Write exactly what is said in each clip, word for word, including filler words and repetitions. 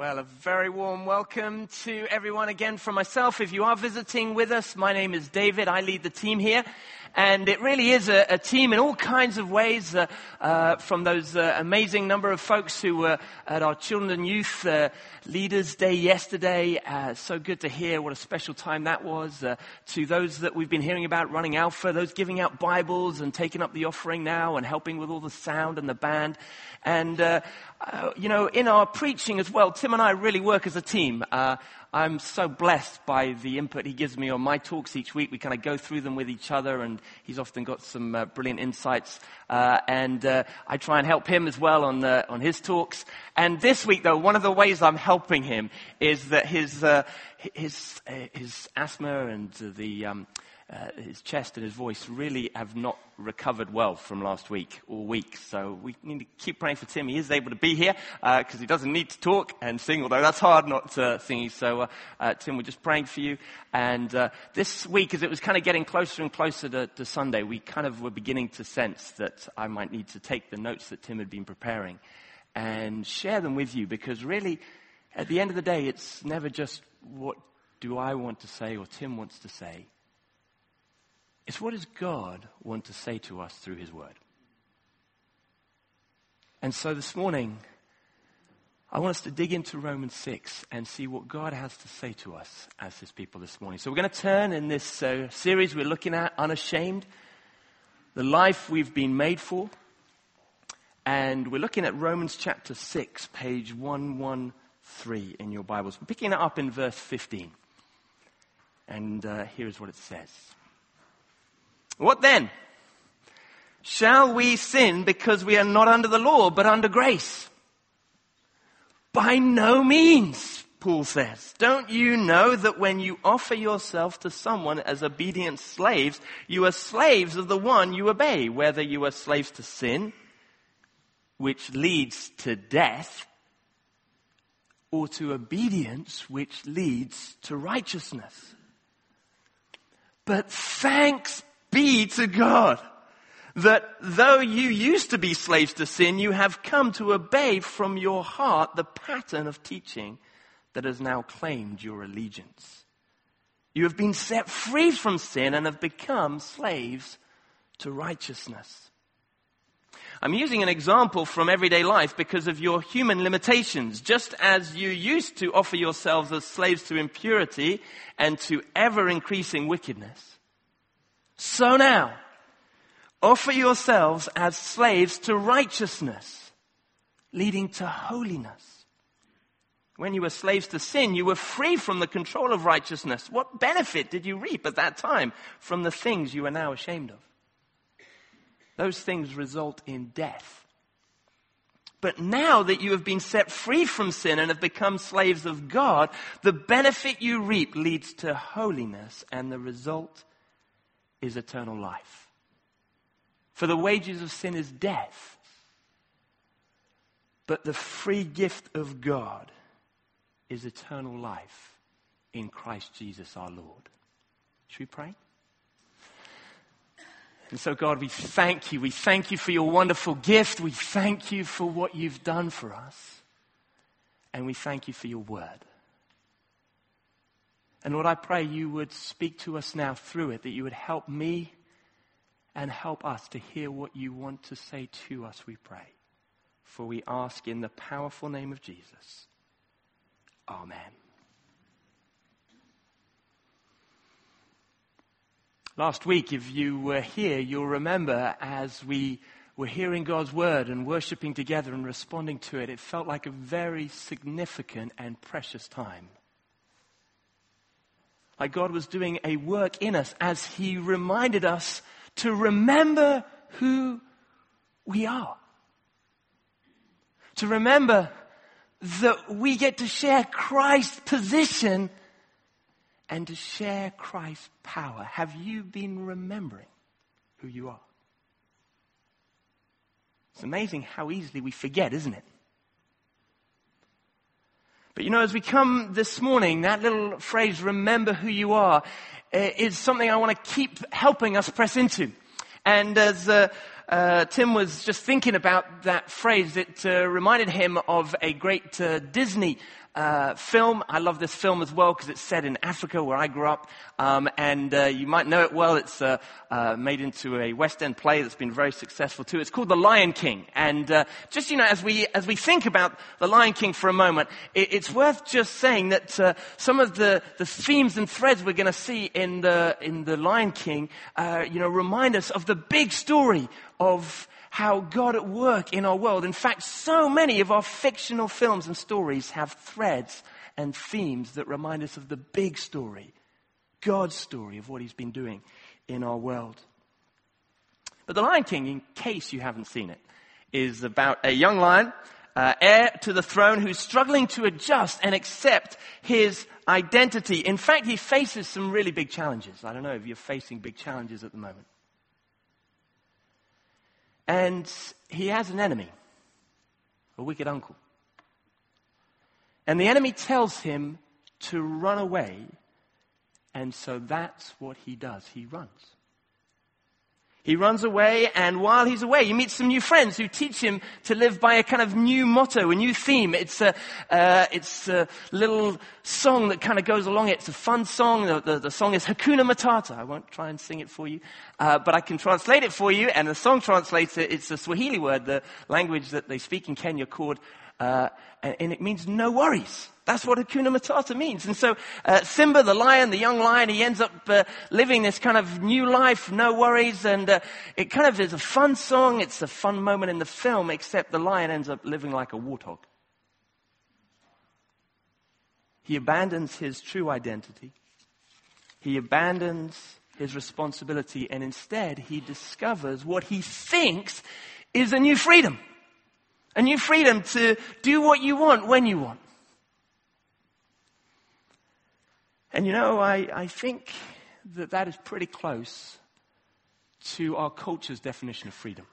Well, a very warm welcome to everyone again from myself. If you are visiting with us, my name is David. I lead the team here. And it really is a, a team in all kinds of ways, uh, uh, from those uh, amazing number of folks who were at our Children and Youth uh, Leaders Day yesterday. Uh, so good to hear what a special time that was. Uh, to those that we've been hearing about running Alpha, those giving out Bibles and taking up the offering now and helping with all the sound and the band. And, uh, uh, you know, in our preaching as well, Tim and I really work as a team. Uh, I'm so blessed by the input he gives me on my talks each week. We kind of go through them with each other, and he's often got some uh, brilliant insights. Uh, and uh, I try and help him as well on uh, on his talks. And this week, though, one of the ways I'm helping him is that his uh, his uh, his asthma and the um, uh, his chest and his voice really have not recovered well from last week or week. So we need to keep praying for Tim. He is able to be here because uh, he doesn't need to talk and sing, although that's hard not uh, singing. So uh, uh, Tim, we're just praying for you. And uh, this week, as it was kind of getting closer and closer to, to Sunday, we kind of were beginning to sense that I might need to take the notes that Tim had been preparing and share them with you, because really, at the end of the day, it's never just what do I want to say or Tim wants to say. It's what does God want to say to us through his word. And so this morning, I want us to dig into Romans six and see what God has to say to us as his people this morning. So we're going to turn in this uh, series we're looking at, Unashamed, the life we've been made for. And we're looking at Romans chapter six, page one thirteen in your Bibles. We're picking it up in verse fifteen. And uh, here's what it says. What then? Shall we sin because we are not under the law, but under grace? By no means, Paul says. Don't you know that when you offer yourself to someone as obedient slaves, you are slaves of the one you obey, whether you are slaves to sin, which leads to death, or to obedience, which leads to righteousness. But thanks be to God that though you used to be slaves to sin, you have come to obey from your heart the pattern of teaching that has now claimed your allegiance. You have been set free from sin and have become slaves to righteousness. I'm using an example from everyday life because of your human limitations. Just as you used to offer yourselves as slaves to impurity and to ever-increasing wickedness, so now, offer yourselves as slaves to righteousness, leading to holiness. When you were slaves to sin, you were free from the control of righteousness. What benefit did you reap at that time from the things you are now ashamed of? Those things result in death. But now that you have been set free from sin and have become slaves of God, the benefit you reap leads to holiness, and the result is eternal life. For the wages of sin is death, but the free gift of God is eternal life in Christ Jesus our Lord. Should we pray? And so, God, we thank you. We thank you for your wonderful gift. We thank you for what you've done for us. And we thank you for your word. And Lord, I pray you would speak to us now through it, that you would help me and help us to hear what you want to say to us, we pray. For we ask in the powerful name of Jesus. Amen. Last week, if you were here, you'll remember as we were hearing God's word and worshiping together and responding to it, it felt like a very significant and precious time. Like God was doing a work in us as he reminded us to remember who we are. To remember that we get to share Christ's position and to share Christ's power. Have you been remembering who you are? It's amazing how easily we forget, isn't it? But you know, as we come this morning, that little phrase, remember who you are, is something I want to keep helping us press into. And as uh, uh, Tim was just thinking about that phrase, it uh, reminded him of a great uh, Disney uh, film. I love this film as well because it's set in Africa where I grew up. Um, and uh, you might know it well. It's uh, uh, made into a West End play that's been very successful too. It's called The Lion King. And uh, just, you know, as we as we think about The Lion King for a moment, it, it's worth just saying that uh, some of the, the themes and threads we're going to see in the in The Lion King, uh, you know, remind us of the big story of how God at work in our world. In fact, so many of our fictional films and stories have threads and themes that remind us of the big story, God's story of what he's been doing in our world. But The Lion King, in case you haven't seen it, is about a young lion, uh, heir to the throne, who's struggling to adjust and accept his identity. In fact, he faces some really big challenges. I don't know if you're facing big challenges at the moment. And he has an enemy, a wicked uncle. And the enemy tells him to run away, and so that's what he does. He runs. He runs away, and while he's away, he meets some new friends who teach him to live by a kind of new motto, a new theme. It's a, uh, it's a little song that kind of goes along it. It's a fun song. The, the, the song is Hakuna Matata. I won't try and sing it for you, uh, but I can translate it for you, and the song translates it. It's a Swahili word, the language that they speak in Kenya, called, uh, and, and it means no worries. That's what Hakuna Matata means. And so uh, Simba, the lion, the young lion, he ends up uh, living this kind of new life, no worries. And uh, it kind of is a fun song. It's a fun moment in the film, except the lion ends up living like a warthog. He abandons his true identity. He abandons his responsibility. And instead, he discovers what he thinks is a new freedom. A new freedom to do what you want when you want. And you know, I, I think that that is pretty close to our culture's definition of freedom.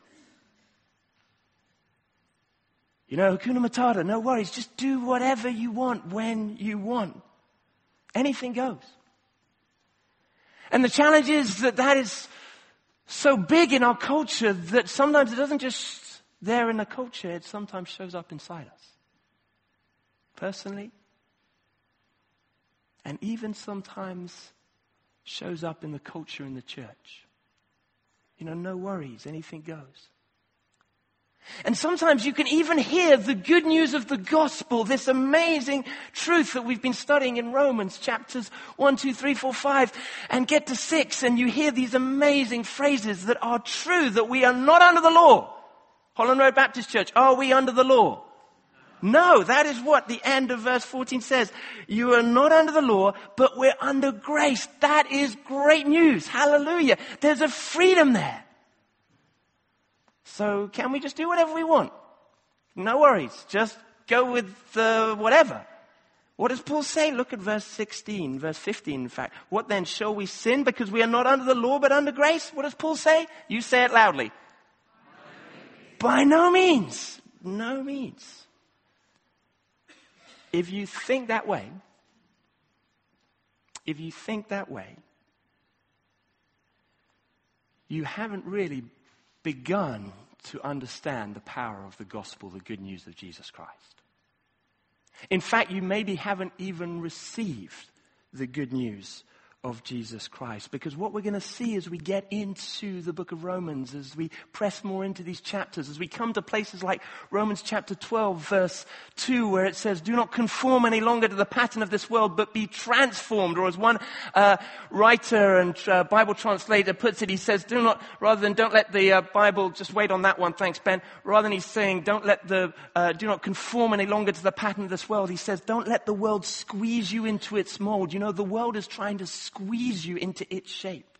You know, Hakuna Matata, no worries, just do whatever you want when you want. Anything goes. And the challenge is that that is so big in our culture that sometimes it doesn't just there in the culture, it sometimes shows up inside us. Personally, and even sometimes shows up in the culture in the church. You know, no worries, anything goes. And sometimes you can even hear the good news of the gospel, this amazing truth that we've been studying in Romans chapters one, two, three, four, five, and get to six, and you hear these amazing phrases that are true, that we are not under the law. Holland Road Baptist Church, are we under the law? No, that is what the end of verse fourteen says. You are not under the law, but we're under grace. That is great news. Hallelujah. There's a freedom there. So can we just do whatever we want? No worries. Just go with uh, whatever. What does Paul say? Look at verse sixteen, verse fifteen, in fact. What then? Shall we sin because we are not under the law but under grace? What does Paul say? You say it loudly. By no means. No means. If you think that way, if you think that way, you haven't really begun to understand the power of the gospel, the good news of Jesus Christ. In fact, you maybe haven't even received the good news of Jesus Christ. Because what we're going to see as we get into the book of Romans, as we press more into these chapters, as we come to places like Romans chapter twelve, verse two, where it says, do not conform any longer to the pattern of this world, but be transformed. Or as one uh, writer and uh, Bible translator puts it, he says, do not, rather than don't let the uh, Bible, just wait on that one, thanks Ben, rather than he's saying, don't let the, uh, do not conform any longer to the pattern of this world, he says, don't let the world squeeze you into its mold. You know, the world is trying to squeeze you into its shape.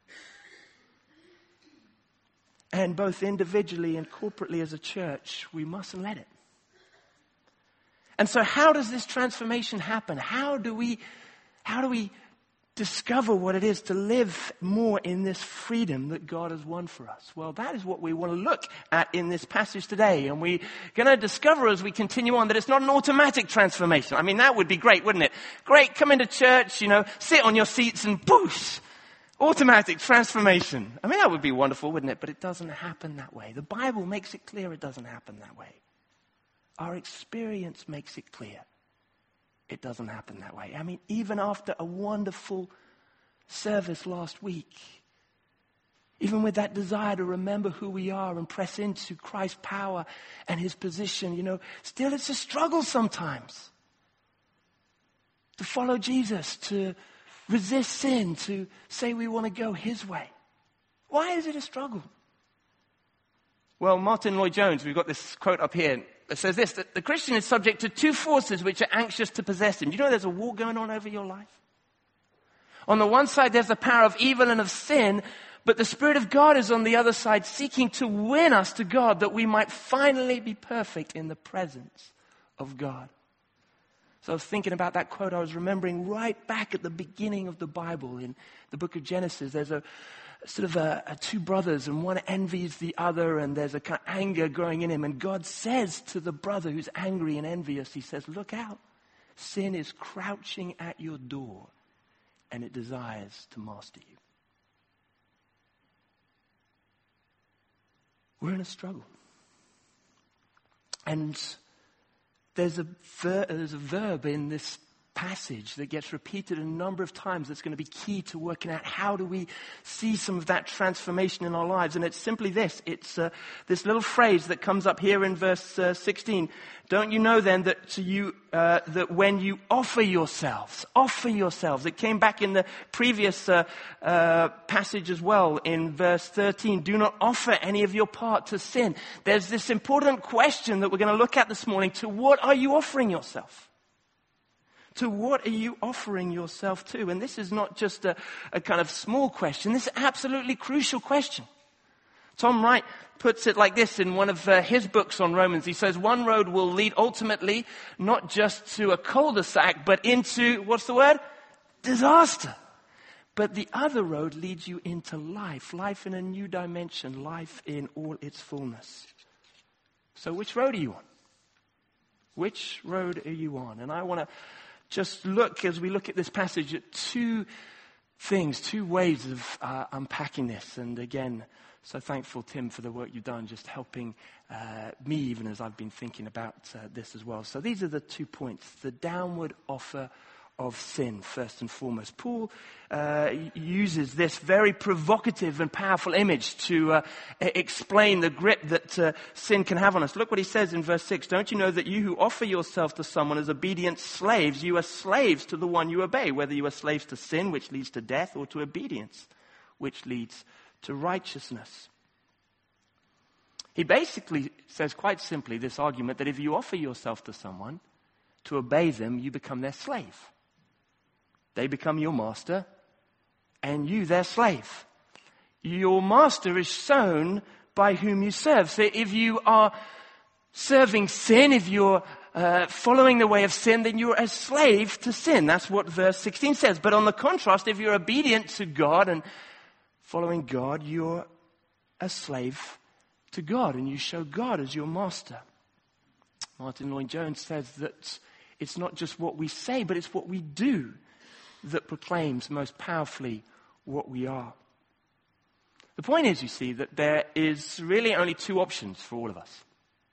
And both individually and corporately as a church, we mustn't let it. And so how does this transformation happen? How do we, how do we discover what it is to live more in this freedom that God has won for us? Well, that is what we want to look at in this passage today. And we're going to discover as we continue on that it's not an automatic transformation. I mean, that would be great, wouldn't it? Great, come into church, you know, sit on your seats and boosh, automatic transformation. I mean, that would be wonderful, wouldn't it? But it doesn't happen that way. The Bible makes it clear it doesn't happen that way. Our experience makes it clear it doesn't happen that way. I mean, even after a wonderful service last week, even with that desire to remember who we are and press into Christ's power and his position, you know, still it's a struggle sometimes to follow Jesus, to resist sin, to say we want to go his way. Why is it a struggle? Well, Martin Lloyd-Jones, we've got this quote up here that says this, that the Christian is subject to two forces which are anxious to possess him. Do you know there's a war going on over your life? On the one side, there's the power of evil and of sin, but the Spirit of God is on the other side, seeking to win us to God, that we might finally be perfect in the presence of God. So I was thinking about that quote. I was remembering right back at the beginning of the Bible, in the book of Genesis, there's a sort of a, a two brothers, and one envies the other, and there's a kind of anger growing in him. And God says to the brother who's angry and envious, he says, look out, sin is crouching at your door, and it desires to master you. We're in a struggle. And there's a, ver- there's a verb in this passage that gets repeated a number of times that's going to be key to working out how do we see some of that transformation in our lives. And it's simply this. It's uh, this little phrase that comes up here in verse uh, sixteen. Don't you know then that to you uh, that when you offer yourselves, offer yourselves. It came back in the previous uh, uh, passage as well in verse thirteen. Do not offer any of your part to sin. There's this important question that we're going to look at this morning. To what are you offering yourself? To what are you offering yourself to? And this is not just a, a kind of small question. This is an absolutely crucial question. Tom Wright puts it like this in one of uh, his books on Romans. He says, one road will lead ultimately not just to a cul-de-sac, but into, what's the word? Disaster. But the other road leads you into life, life in a new dimension, life in all its fullness. So which road are you on? Which road are you on? And I want to just look, as we look at this passage, at two things, two ways of uh, unpacking this. And again, so thankful, Tim, for the work you've done, just helping uh, me even as I've been thinking about uh, this as well. So these are the two points. The downward offer of sin, first and foremost. Paul uh, uses this very provocative and powerful image to uh, explain the grip that uh, sin can have on us. Look what he says in verse six. Don't you know that you who offer yourself to someone as obedient slaves, you are slaves to the one you obey, whether you are slaves to sin, which leads to death, or to obedience, which leads to righteousness. He basically says quite simply this argument that if you offer yourself to someone to obey them, you become their slave. They become your master, and you their slave. Your master is shown by whom you serve. So if you are serving sin, if you're uh, following the way of sin, then you're a slave to sin. That's what verse sixteen says. But on the contrast, if you're obedient to God and following God, you're a slave to God, and you show God as your master. Martin Lloyd-Jones says that it's not just what we say, but it's what we do that proclaims most powerfully what we are. The point is, you see, that there is really only two options for all of us.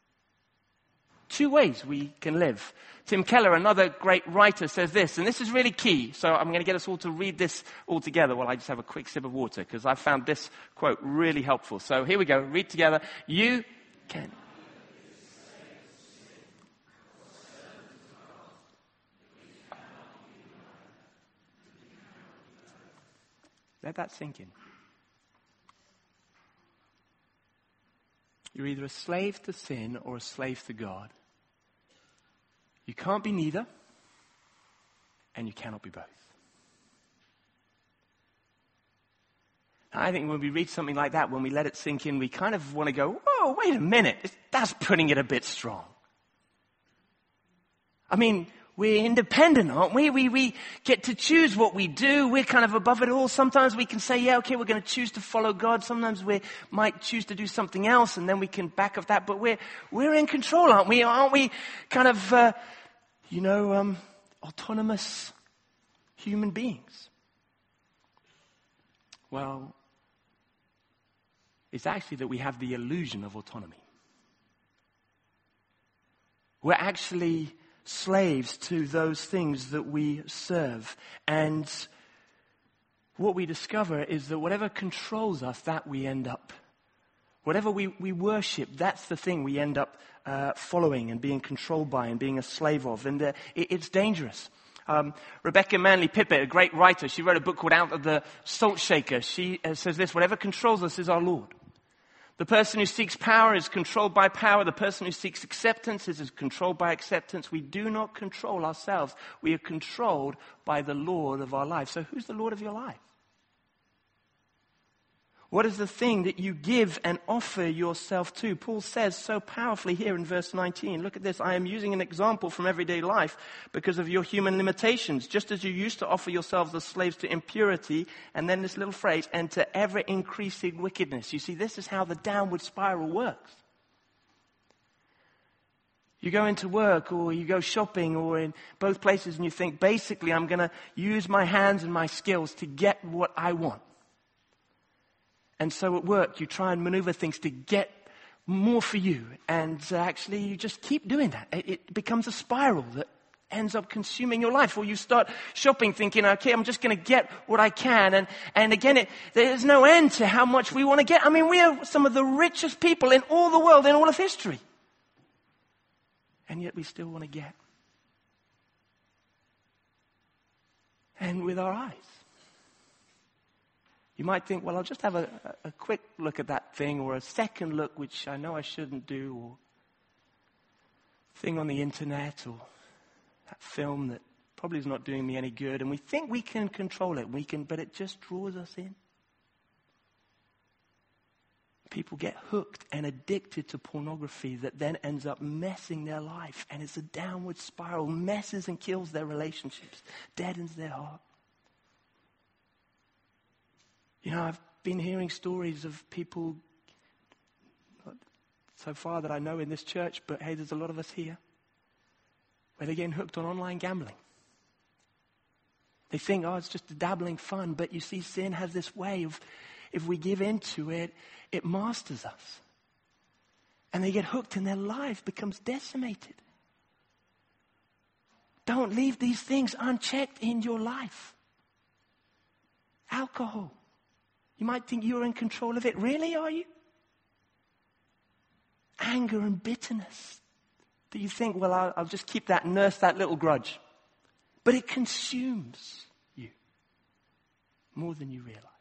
Two ways we can live. Tim Keller, another great writer, says this, and this is really key. So I'm going to get us all to read this all together while I just have a quick sip of water, because I found this quote really helpful. So here we go. Read together. You can... Let that sink in. You're either a slave to sin or a slave to God. You can't be neither, and you cannot be both. I think when we read something like that, when we let it sink in, we kind of want to go, whoa, wait a minute, that's putting it a bit strong. I mean, we're independent, aren't we? We we get to choose what we do. We're kind of above it all. Sometimes we can say, yeah, okay, we're going to choose to follow God. Sometimes we might choose to do something else, and then we can back off that. But we're we're in control, aren't we? Aren't we kind of, uh, you know, um, autonomous human beings? Well, it's actually that we have the illusion of autonomy. We're actually slaves to those things that we serve. And what we discover is that whatever controls us, that we end up. Whatever we, we worship, that's the thing we end up uh, following and being controlled by and being a slave of. And uh, it, it's dangerous. Um, Rebecca Manley Pippet, a great writer, she wrote a book called Out of the Salt Shaker. She uh, says this: whatever controls us is our Lord. The person who seeks power is controlled by power. The person who seeks acceptance is controlled by acceptance. We do not control ourselves. We are controlled by the Lord of our life. So who's the Lord of your life? What is the thing that you give and offer yourself to? Paul says so powerfully here in verse nineteen. Look at this. I am using an example from everyday life because of your human limitations. Just as you used to offer yourselves as slaves to impurity, and then this little phrase, and to ever increasing wickedness. You see, this is how the downward spiral works. You go into work or you go shopping or in both places and you think, basically, I'm going to use my hands and my skills to get what I want. And so at work, you try and maneuver things to get more for you. And uh, actually, you just keep doing that. It, it becomes a spiral that ends up consuming your life. Or you start shopping thinking, okay, I'm just going to get what I can. And, and again, it, there's no end to how much we want to get. I mean, we are some of the richest people in all the world, in all of history. And yet we still want to get. And with our eyes. You might think, well, I'll just have a, a quick look at that thing, or a second look, which I know I shouldn't do, or thing on the internet, or that film that probably is not doing me any good. And we think we can control it, we can, but it just draws us in. People get hooked and addicted to pornography that then ends up messing their life. And it's a downward spiral, messes and kills their relationships, deadens their heart. You know, I've been hearing stories of people, not so far that I know in this church, but hey, there's a lot of us here, where they're getting hooked on online gambling. They think, oh, it's just a dabbling fun, but you see, sin has this way of, if we give into it, it masters us. And they get hooked and their life becomes decimated. Don't leave these things unchecked in your life. Alcohol. You might think you're in control of it. Really, are you? Anger and bitterness. That you think, well, I'll, I'll just keep that, nurse that little grudge. But it consumes you more than you realize.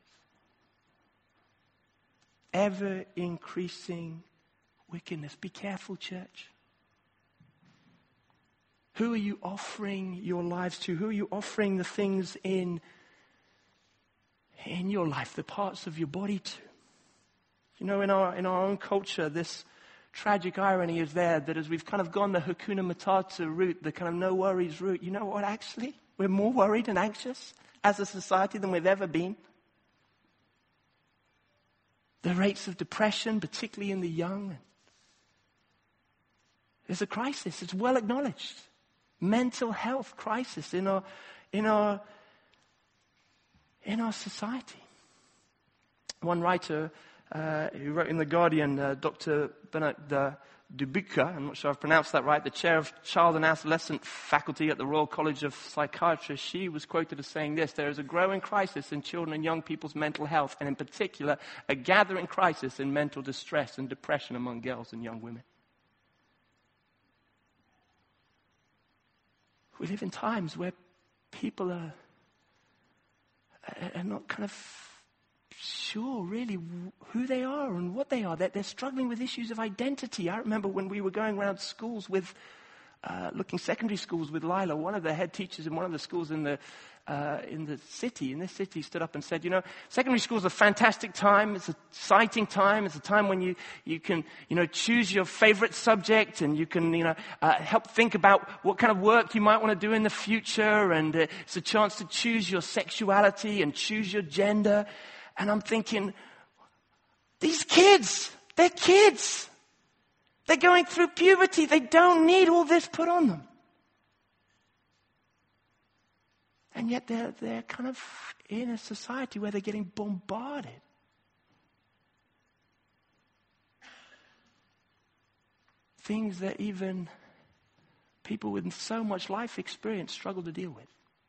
Ever increasing wickedness. Be careful, church. Who are you offering your lives to? Who are you offering the things in in your life, the parts of your body to? You know, in our in our own culture, this tragic irony is there that as we've kind of gone the Hakuna Matata route, the kind of no worries route, you know what, actually? We're more worried and anxious as a society than we've ever been. The rates of depression, particularly in the young, there's a crisis. It's well acknowledged. Mental health crisis in our in our in our society. One writer uh, who wrote in The Guardian, uh, Doctor Bernard uh, Dubuca, I'm not sure I've pronounced that right, the chair of child and adolescent faculty at the Royal College of Psychiatry, she was quoted as saying this: there is a growing crisis in children and young people's mental health, and in particular, a gathering crisis in mental distress and depression among girls and young women. We live in times where people are are not kind of sure really who they are and what they are. They're, they're struggling with issues of identity. I remember when we were going around schools with, uh, looking secondary schools with Lila, one of the head teachers in one of the schools in the uh, in the city, in this city, stood up and said, you know, secondary school is a fantastic time. It's an exciting time. It's a time when you, you can, you know, choose your favorite subject, and you can, you know, uh, help think about what kind of work you might want to do in the future. And uh, it's a chance to choose your sexuality and choose your gender. And I'm thinking, these kids, they're kids. They're going through puberty. They don't need all this put on them. And yet they're, they're kind of in a society where they're getting bombarded. Things that even people with so much life experience struggle to deal with.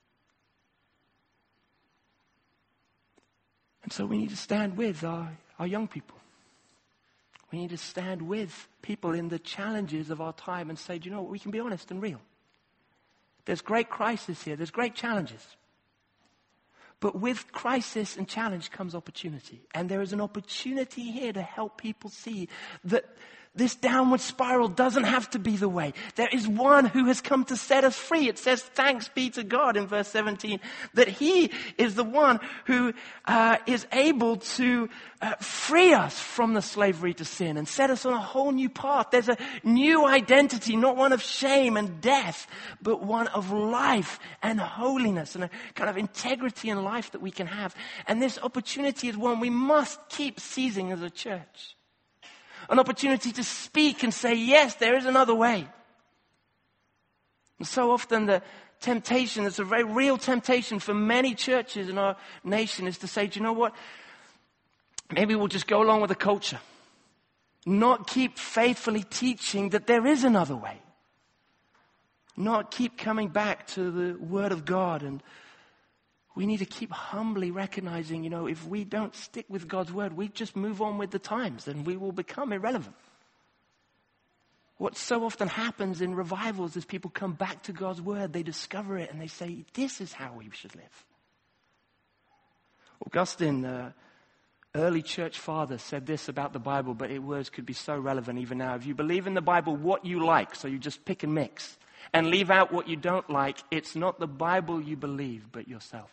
And so we need to stand with our, our young people. We need to stand with people in the challenges of our time and say, do you know what, we can be honest and real. There's great crisis here. There's great challenges. But with crisis and challenge comes opportunity. And there is an opportunity here to help people see that this downward spiral doesn't have to be the way. There is one who has come to set us free. It says, thanks be to God in verse seventeen, that he is the one who uh, is able to uh, free us from the slavery to sin and set us on a whole new path. There's a new identity, not one of shame and death, but one of life and holiness and a kind of integrity in life that we can have. And this opportunity is one we must keep seizing as a church. An opportunity to speak and say, yes, there is another way. And so often the temptation, it's a very real temptation for many churches in our nation, is to say, do you know what? Maybe we'll just go along with the culture. Not keep faithfully teaching that there is another way. Not keep coming back to the Word of God. And we need to keep humbly recognizing, you know, if we don't stick with God's Word, we just move on with the times and we will become irrelevant. What so often happens in revivals is people come back to God's Word, they discover it, and they say, this is how we should live. Augustine, uh, early church father, said this about the Bible, but his words could be so relevant even now. If you believe in the Bible what you like, so you just pick and mix, and leave out what you don't like, it's not the Bible you believe, but yourself.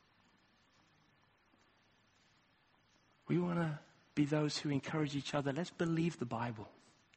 We want to be those who encourage each other. Let's believe the Bible.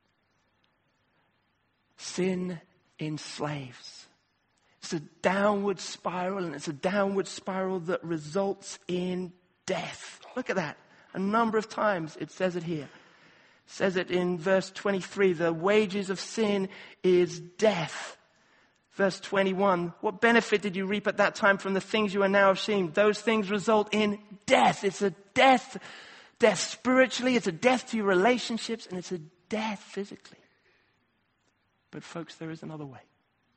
Sin enslaves. It's a downward spiral, and it's a downward spiral that results in death. Look at that. A number of times it says it here. It says it in verse twenty-three. The wages of sin is death. Verse twenty-one, what benefit did you reap at that time from the things you are now ashamed? Those things result in death. It's a death, death spiritually, it's a death to your relationships, and it's a death physically. But folks, there is another way.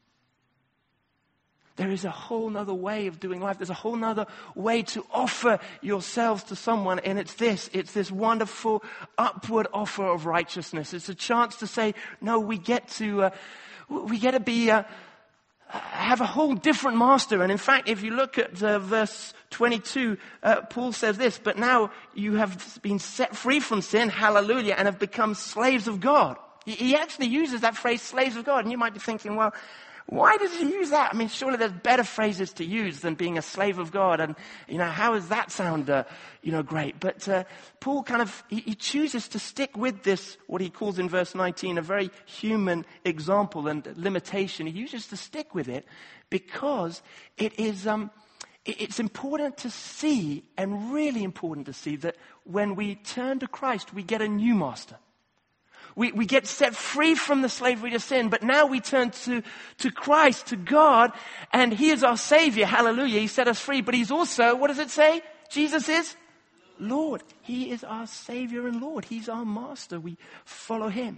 There is a whole nother way of doing life. There's a whole nother way to offer yourselves to someone, and it's this. It's this wonderful upward offer of righteousness. It's a chance to say, no, we get to, uh, we get to be... Uh, have a whole different master. And in fact, if you look at uh, verse twenty-two, uh, Paul says this, but now you have been set free from sin, hallelujah, and have become slaves of God. He, he actually uses that phrase, slaves of God. And you might be thinking, well, why does he use that? I mean, surely there's better phrases to use than being a slave of God. And, you know, how does that sound, uh, you know, great? But uh, Paul kind of, he, he chooses to stick with this, what he calls in verse nineteen, a very human example and limitation. He uses to stick with it because it is, um, it, it's important to see, and really important to see, that when we turn to Christ, we get a new master. We, we get set free from the slavery to sin, but now we turn to, to Christ, to God, and He is our Savior. Hallelujah. He set us free, but He's also, what does it say? Jesus is Lord. He is our Savior and Lord. He's our Master. We follow Him.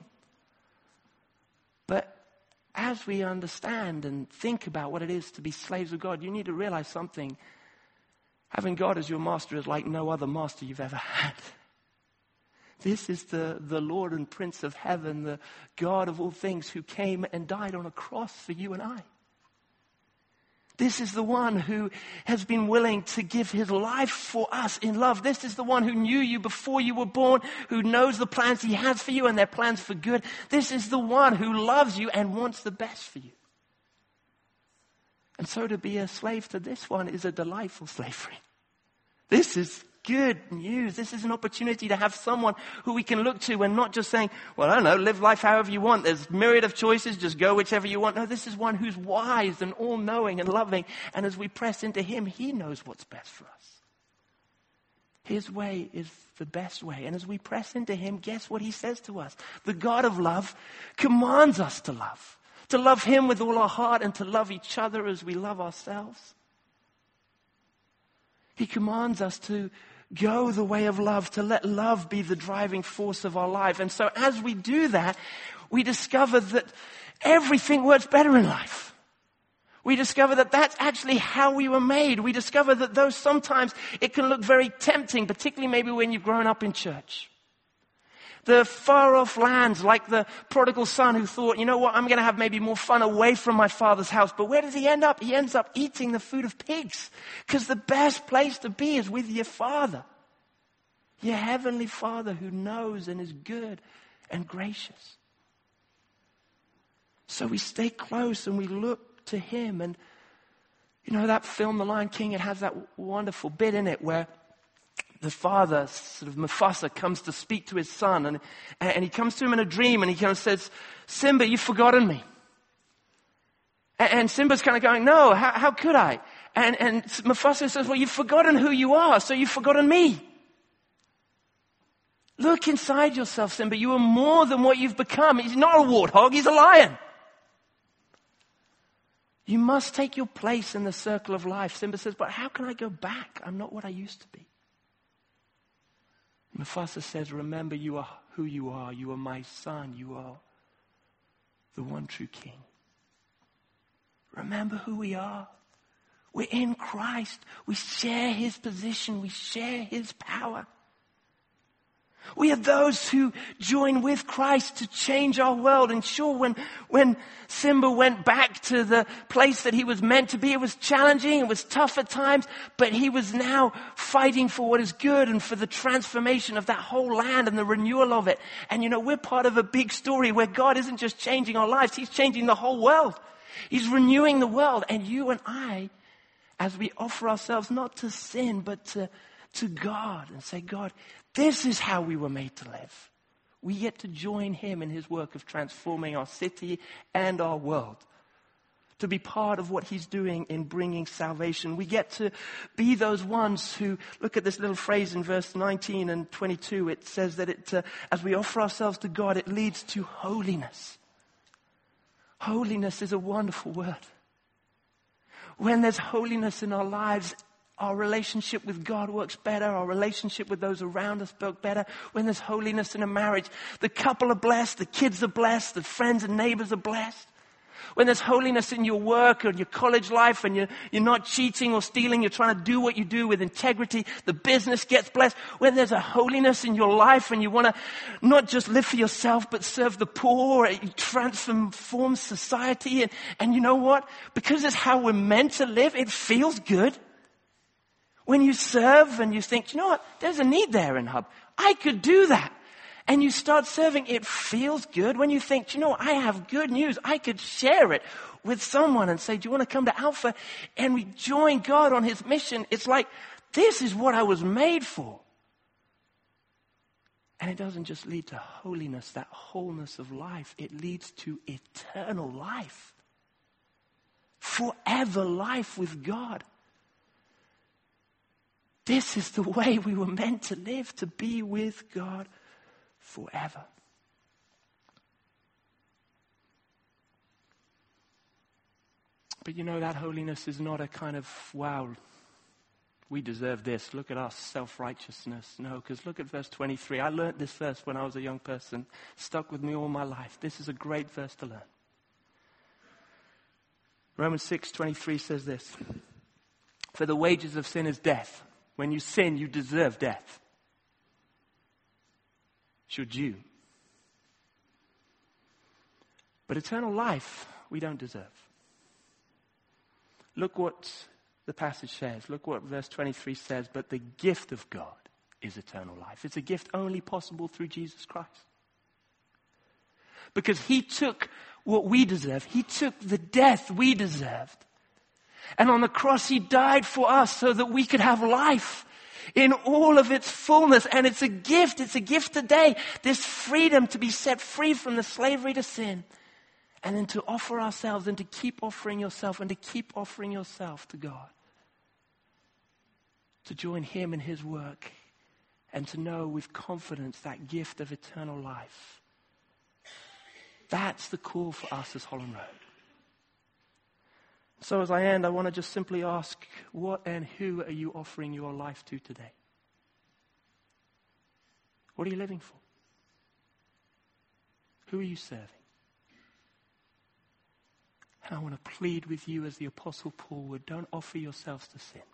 But as we understand and think about what it is to be slaves of God, you need to realize something. Having God as your master is like no other master you've ever had. This is the, the Lord and Prince of Heaven, the God of all things, who came and died on a cross for you and I. This is the one who has been willing to give His life for us in love. This is the one who knew you before you were born, who knows the plans He has for you, and they're plans for good. This is the one who loves you and wants the best for you. And so to be a slave to this one is a delightful slavery. This is good news. This is an opportunity to have someone who we can look to and not just saying, well, I don't know, live life however you want. There's a myriad of choices. Just go whichever you want. No, this is one who's wise and all-knowing and loving. And as we press into Him, He knows what's best for us. His way is the best way. And as we press into Him, guess what He says to us? The God of love commands us to love. To love Him with all our heart and to love each other as we love ourselves. He commands us to go the way of love, to let love be the driving force of our life. And so as we do that, we discover that everything works better in life. We discover that that's actually how we were made. We discover that though sometimes it can look very tempting, particularly maybe when you've grown up in church. The far off lands, like the prodigal son who thought, you know what, I'm going to have maybe more fun away from my father's house. But where does he end up? He ends up eating the food of pigs. Because the best place to be is with your father. Your heavenly Father who knows and is good and gracious. So we stay close and we look to him. And you know that film, The Lion King, it has that wonderful bit in it where the father, sort of Mufasa, comes to speak to his son. And, and he comes to him in a dream and he kind of says, Simba, you've forgotten me. And, and Simba's kind of going, no, how, how could I? And, and Mufasa says, well, you've forgotten who you are, so you've forgotten me. Look inside yourself, Simba. You are more than what you've become. He's not a warthog, he's a lion. You must take your place in the circle of life. Simba says, but how can I go back? I'm not what I used to be. Mufasa says, remember you are who you are. You are my son. You are the one true king. Remember who we are. We're in Christ. We share his position. We share his power. We are those who join with Christ to change our world. And sure, when, when Simba went back to the place that he was meant to be, it was challenging, it was tough at times, but he was now fighting for what is good and for the transformation of that whole land and the renewal of it. And you know, we're part of a big story where God isn't just changing our lives, he's changing the whole world. He's renewing the world. And you and I, as we offer ourselves not to sin, but to, to God and say, God, this is how we were made to live. We get to join him in his work of transforming our city and our world. To be part of what he's doing in bringing salvation. We get to be those ones who, look at this little phrase in verse nineteen and twenty-two. It says that it, uh, as we offer ourselves to God, it leads to holiness. Holiness is a wonderful word. When there's holiness in our lives, our relationship with God works better. Our relationship with those around us works better. When there's holiness in a marriage, the couple are blessed, the kids are blessed, the friends and neighbors are blessed. When there's holiness in your work or your college life and you're, you're not cheating or stealing, you're trying to do what you do with integrity, the business gets blessed. When there's a holiness in your life and you want to not just live for yourself but serve the poor, it transforms society. And, and you know what? Because it's how we're meant to live, it feels good. When you serve and you think, you know what, there's a need there in Hub. I could do that. And you start serving, it feels good. When you think, you know, I have good news. I could share it with someone and say, do you want to come to Alpha? And we join God on his mission. It's like, this is what I was made for. And it doesn't just lead to holiness, that wholeness of life. It leads to eternal life. Forever life with God. This is the way we were meant to live, to be with God forever. But you know, that holiness is not a kind of, wow, we deserve this. Look at our self-righteousness. No, because look at verse twenty-three. I learned this verse when I was a young person. Stuck with me all my life. This is a great verse to learn. Romans six twenty-three says this. For the wages of sin is death. When you sin, you deserve death. It's your due. But eternal life, we don't deserve. Look what the passage says. Look what verse twenty-three says. But the gift of God is eternal life. It's a gift only possible through Jesus Christ. Because he took what we deserve. He took the death we deserved. And on the cross, he died for us so that we could have life in all of its fullness. And it's a gift. It's a gift today. This freedom to be set free from the slavery to sin. And then to offer ourselves and to keep offering yourself and to keep offering yourself to God. To join him in his work and to know with confidence that gift of eternal life. That's the call for us as Holland Road. So as I end, I want to just simply ask, what and who are you offering your life to today? What are you living for? Who are you serving? And I want to plead with you as the Apostle Paul would, don't offer yourselves to sin.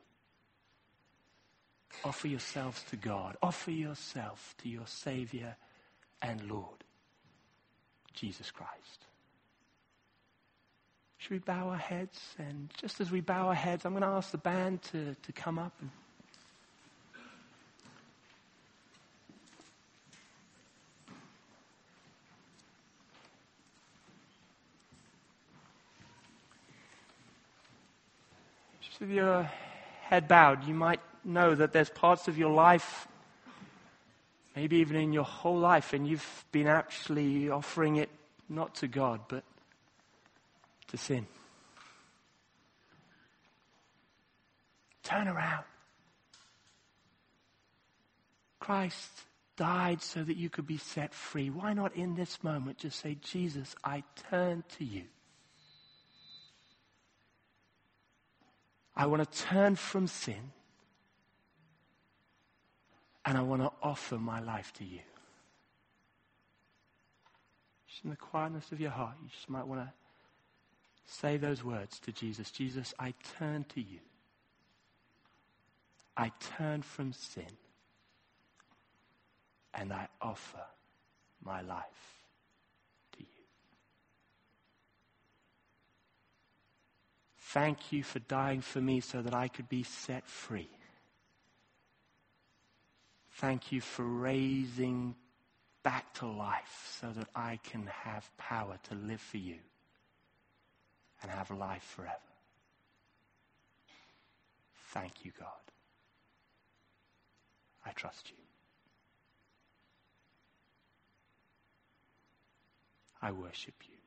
Offer yourselves to God. Offer yourself to your Savior and Lord, Jesus Christ. Should we bow our heads? And just as we bow our heads, I'm going to ask the band to, to come up. And just with your head bowed, you might know that there's parts of your life, maybe even in your whole life, and you've been actually offering it not to God, but to sin. Turn around. Christ died so that you could be set free. Why not in this moment just say, Jesus, I turn to you. I want to turn from sin, and I want to offer my life to you. Just in the quietness of your heart, you just might want to say those words to Jesus. Jesus, I turn to you. I turn from sin, and I offer my life to you. Thank you for dying for me so that I could be set free. Thank you for raising back to life so that I can have power to live for you and have life forever. Thank you, God. I trust you. I worship you.